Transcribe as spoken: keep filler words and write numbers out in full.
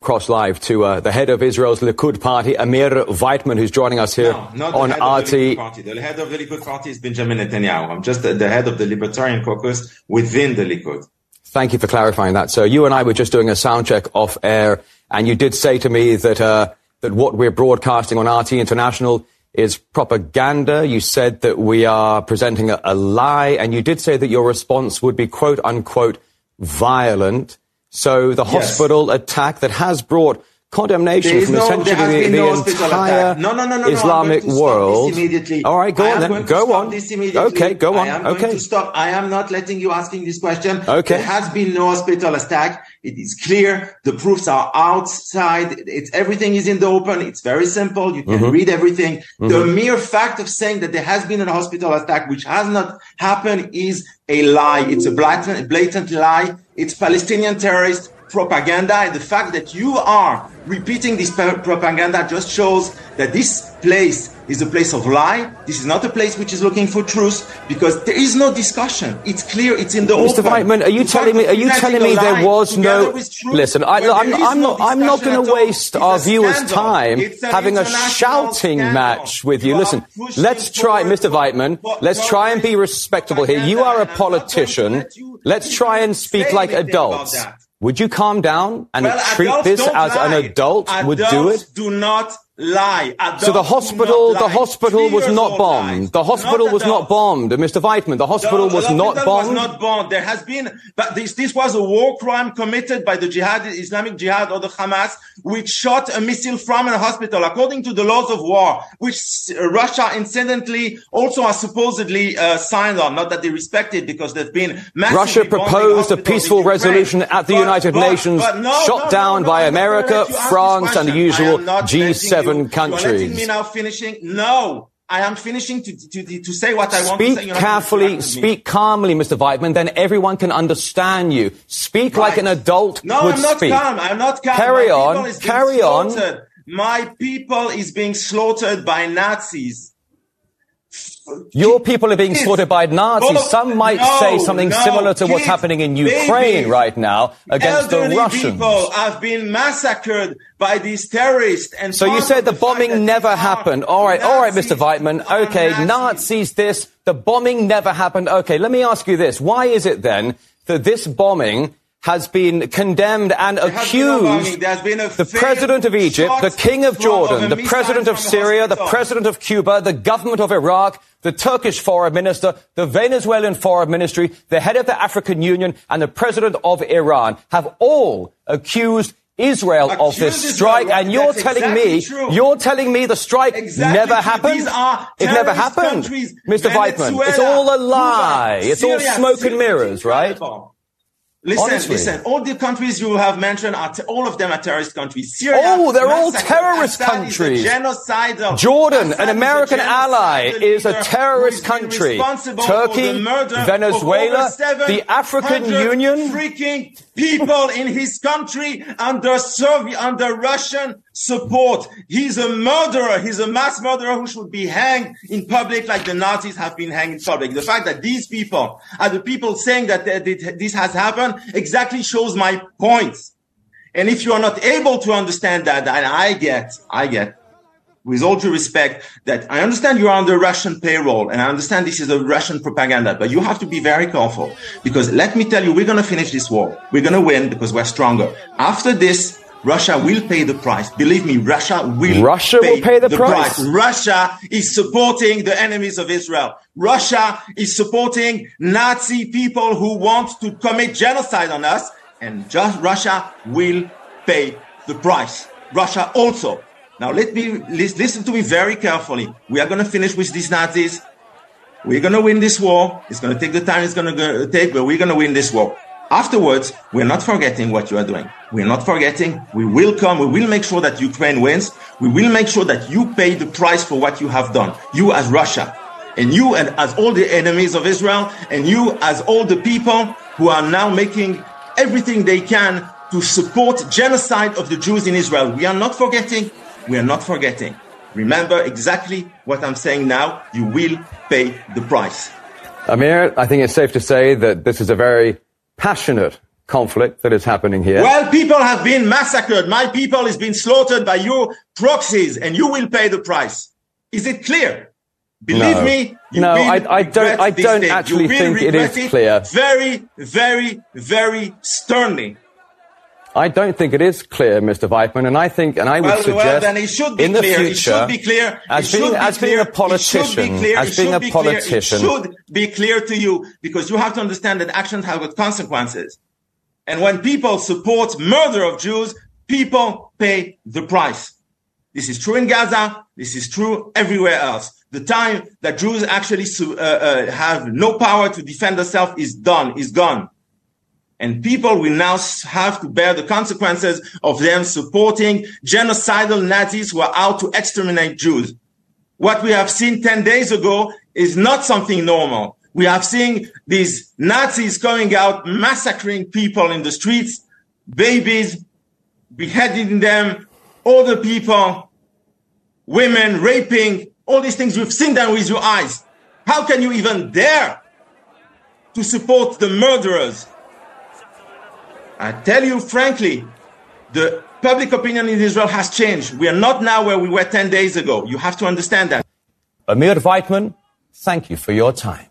cross live to uh, the head of Israel's Likud party, Amir Weitman, who's joining us here no, not on the head R of the T. Likud party. The head of the Likud party is Benjamin Netanyahu. I'm just the, the head of the Libertarian caucus within the Likud. Thank you for clarifying that. So you and I were just doing a sound check off air, and you did say to me that uh, that what we're broadcasting on R T International is propaganda. You said that we are presenting a, a lie, and you did say that your response would be, quote unquote, violent. So the Yes. hospital attack that has brought condemnation from no, essentially the, the no entire no, no, no, no, Islamic no, world. Immediately. All right, go I on then. Go on. Okay, go on. I am okay. going to stop. I am not letting you asking this question. Okay. There has been no hospital attack. It is clear. The proofs are outside. It's everything is in the open. It's very simple. You can Mm-hmm. read everything. Mm-hmm. The mere fact of saying that there has been a hospital attack, which has not happened, is a lie. It's a blatant, blatant lie. It's Palestinian terrorists. Propaganda, and the fact that you are repeating this propaganda just shows that this place is a place of lie. This is not a place which is looking for truth, because there is no discussion. It's clear. It's in the Mister open. Weitman, are you The telling fact me? Are you of telling me presenting a there lie was together no? with truth, Listen, I, when I'm, there is I'm no not. I'm not discussion going to at all, waste it's our a viewers' scandal. time It's an having a international shouting scandal. match with you. You are Listen, pushing let's try, forward Mister pro- Weitman. pro- Let's try and be respectable here. You are a propaganda, and I'm not going to politician. let you Let's try and speak say like anything adults. about that. Would you calm down and Well, treat adults this don't as an lie. adult would do Adults it? do not lie. Adults So the do hospital, not the lie. hospital was Three not years old bombed. lies. The hospital Not was not adults. bombed. Mister Weitman, the hospital The was not hospital bombed. was not bombed. There has been, but this this was a war crime committed by the Jihad, Islamic Jihad, or the Hamas, which shot a missile from a hospital, according to the laws of war, which Russia incidentally also has supposedly uh, signed on. Not that they respect it, because there've been massive. Russia proposed a peaceful resolution at the but, United but, Nations, but no, shot no, down no, by no, America, I'm not gonna let you ask France, this and the question. usual I am not G letting seven you, countries. You are letting me now finishing? No. I am finishing to, to, to say what I want to say. Speak You're not carefully, speak calmly, Mister Weitman, then everyone can understand you. Speak Right. like an adult No, would I'm not speak. calm. I'm not calm. Carry My on. people is being Carry on. slaughtered. My people is being slaughtered by Nazis. Your people are being Kids. slaughtered by Nazis. Oh, Some might no, say something no. similar to what's Kids, happening in Ukraine babies, right now against elderly the Russians. people have been massacred by these terrorists. And So you part said of the the fact that bombing never these are happened. All right, all right, Mister Nazis Weitman. are Okay, Nazis. Nazis this, the bombing never happened. Okay, let me ask you this. Why is it then that this bombing has been condemned and There has been no accused bombing. There's been a the failed president of Egypt, shot the king of from- Jordan, of a the missile president of from a Syria, the hospital. president of Cuba, the government of Iraq, the Turkish foreign minister, the Venezuelan foreign ministry, the head of the African Union, and the president of Iran have all accused Israel of this Accused strike, Israel, and you're that's telling exactly me, true. you're telling me the strike Exactly never true. happened? These are It never terrorist happened, countries. Mister Weitman. It's Venezuela, all a lie. Cuba, It's all Syria, smoke and Syria, mirrors, right? incredible. Listen, Honestly. listen. All the countries you have mentioned are t- all of them are terrorist countries. Syria, Oh, they're all massacred. terrorist Assad countries. Is a genocidal. Jordan, Assad an is a American ally, genocidal is a leader terrorist who is country. responsible for Turkey, the murder of Venezuela, over seven the African hundred Union. freaking people in his country under Soviet, under Russian support. He's a murderer. He's a mass murderer who should be hanged in public like the Nazis have been hanged in public. The fact that these people are the people saying that this has happened exactly shows my points. And if you are not able to understand that, and I get, I get, with all due respect, that I understand you're under Russian payroll, and I understand this is a Russian propaganda, but you have to be very careful, because let me tell you, we're going to finish this war. We're going to win because we're stronger. After this, Russia will pay the price. Believe me, Russia will Russia pay will pay the, the price. price. Russia is supporting the enemies of Israel. Russia is supporting Nazi people who want to commit genocide on us, and just Russia will pay the price. Russia also. Now let me listen to me very carefully. We are going to finish with these Nazis. We're going to win this war. It's going to take the time it's going to take, but we're going to win this war. Afterwards, we're not forgetting what you are doing. We're not forgetting. We will come. We will make sure that Ukraine wins. We will make sure that you pay the price for what you have done. You as Russia, and you and as all the enemies of Israel, and you as all the people who are now making everything they can to support genocide of the Jews in Israel. We are not forgetting. We are not forgetting. Remember exactly what I'm saying now. You will pay the price. Amir, I think it's safe to say that this is a very passionate conflict that is happening here. Well, people have been massacred. My people is being slaughtered by your proxies, and you will pay the price. Is it clear? Believe no. me, you no, will I, I don't. I don't thing. actually think it is it clear. Very, very, very sternly. I don't think it is clear, Mister Weidmann, and I think, and I would well, suggest, well, then it should be in the clear. future, it should be clear. as it being, should as be being clear. a politician, as being a politician, it should be clear to you, because you have to understand that actions have got consequences. And when people support murder of Jews, people pay the price. This is true in Gaza. This is true everywhere else. The time that Jews actually uh, uh, have no power to defend themselves is done, is gone. And people will now have to bear the consequences of them supporting genocidal Nazis who are out to exterminate Jews. What we have seen ten days ago is not something normal. We have seen these Nazis going out, massacring people in the streets, babies, beheading them, older people, women, raping, all these things. You've seen them with your eyes. How can you even dare to support the murderers? I tell you frankly, the public opinion in Israel has changed. We are not now where we were ten days ago. You have to understand that. Amir Weidmann, thank you for your time.